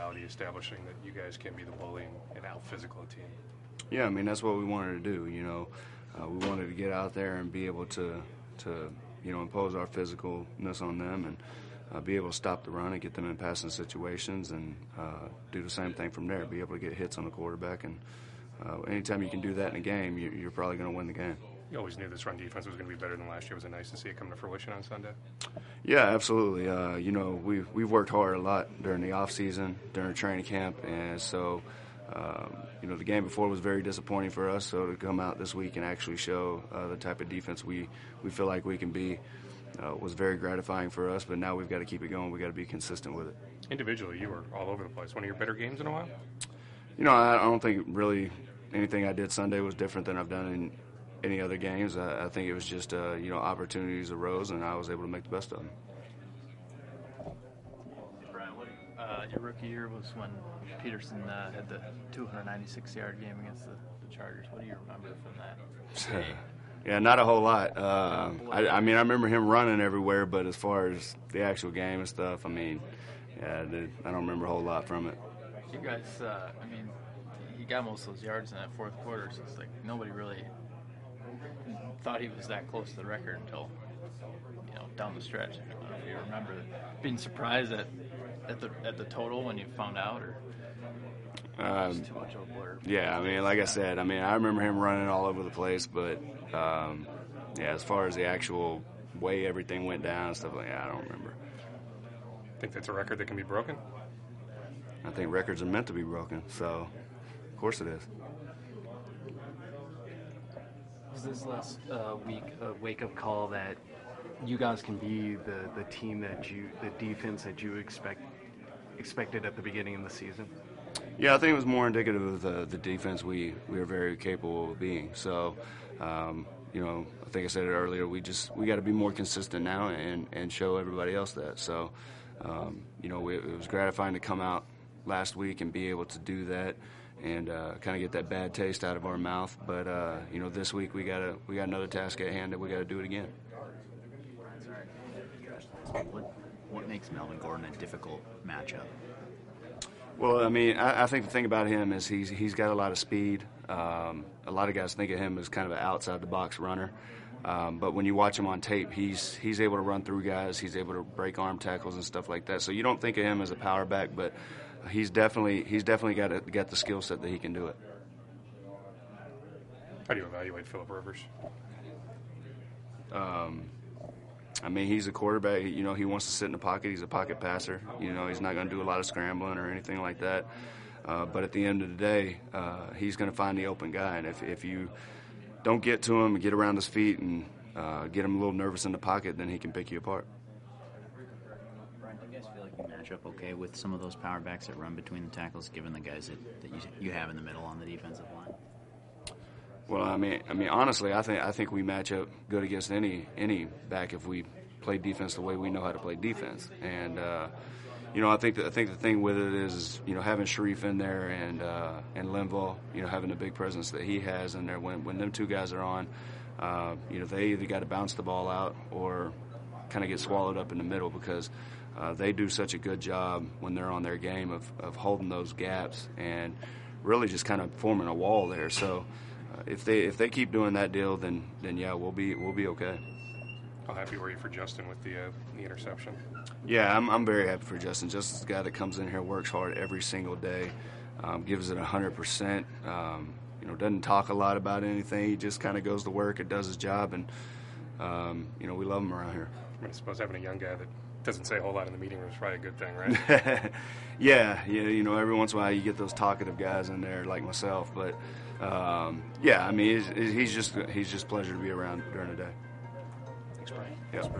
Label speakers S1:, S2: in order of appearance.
S1: mentality, establishing that you guys can be the bully and out-physical a team.
S2: Yeah, I mean, that's what we wanted to do, you know. We wanted to get out there and be able to impose our physicalness on them and be able to stop the run and get them in passing situations and do the same thing from there, be able to get hits on the quarterback. And anytime you can do that in a game, you're probably going to win the game.
S1: You always knew this run defense was going to be better than last year. Was it nice to see it come to fruition on Sunday?
S2: Yeah, absolutely. We've worked hard a lot during the off season, during training camp, and so the game before was very disappointing for us. So to come out this week and actually show the type of defense we feel like we can be was very gratifying for us. But now we've got to keep it going. We've got to be consistent with it.
S1: Individually, you were all over the place. One of your better games in a while?
S2: I don't think really anything I did Sunday was different than I've done in any other games. I think it was just, opportunities arose, and I was able to make the best of them.
S3: Brian, your rookie year was when Peterson had the 296-yard game against the Chargers. What do you remember from that?
S2: Yeah, not a whole lot. I remember him running everywhere, but as far as the actual game and stuff, I don't remember a whole lot from it.
S3: You guys, he got most of those yards in that fourth quarter, so it's like nobody really thought he was that close to the record until, down the stretch. I don't know if you remember being surprised at the total when you found out, or just too much of a blur.
S2: Yeah, like I said, I remember him running all over the place, but as far as the actual way everything went down and stuff like that, I don't remember.
S1: Think that's a record that can be broken?
S2: I think records are meant to be broken, so of course it is.
S4: Was this last week a wake-up call that you guys can be the team the defense that you expected at the beginning of the season?
S2: Yeah, I think it was more indicative of the defense we are very capable of being. So, I think I said it earlier, we got to be more consistent now and show everybody else that. So, it was gratifying to come out last week and be able to do that and kind of get that bad taste out of our mouth. But this week we got another task at hand that we got to do it again.
S5: What makes Melvin Gordon a difficult matchup?
S2: Well, I think the thing about him is he's got a lot of speed. A lot of guys think of him as kind of an outside the box runner. But when you watch him on tape, he's able to run through guys. He's able to break arm tackles and stuff like that. So you don't think of him as a power back, but he's definitely got the skill set that he can do it.
S1: How do you evaluate Phillip Rivers?
S2: He's a quarterback. He wants to sit in the pocket. He's a pocket passer. He's not going to do a lot of scrambling or anything like that. But at the end of the day, he's going to find the open guy. And if you don't get to him and get around his feet and get him a little nervous in the pocket, then he can pick you apart.
S5: Brian, do you guys feel like you match up okay with some of those power backs that run between the tackles, given the guys that you have in the middle on the defensive line?
S2: Well, honestly, I think we match up good against any back if we play defense the way we know how to play defense. And I think the thing with it is having Sharif in there and Linval, having the big presence that he has in there. When them two guys are on, they either got to bounce the ball out or kind of get swallowed up in the middle because they do such a good job when they're on their game of holding those gaps and really just kind of forming a wall there. So. If they keep doing that deal, then yeah, we'll be okay.
S1: How happy were you for Justin with the interception?
S2: Yeah, I'm very happy for Justin. Justin's a guy that comes in here, works hard every single day, gives it 100%. Doesn't talk a lot about anything. He just kind of goes to work and does his job, and we love him around here.
S1: I suppose having a young guy that doesn't say a whole lot in the meeting room is probably a good thing, right?
S2: Yeah, every once in a while you get those talkative guys in there like myself, but he's just pleasure to be around during the day.
S1: Thanks, Brian.
S2: Yeah.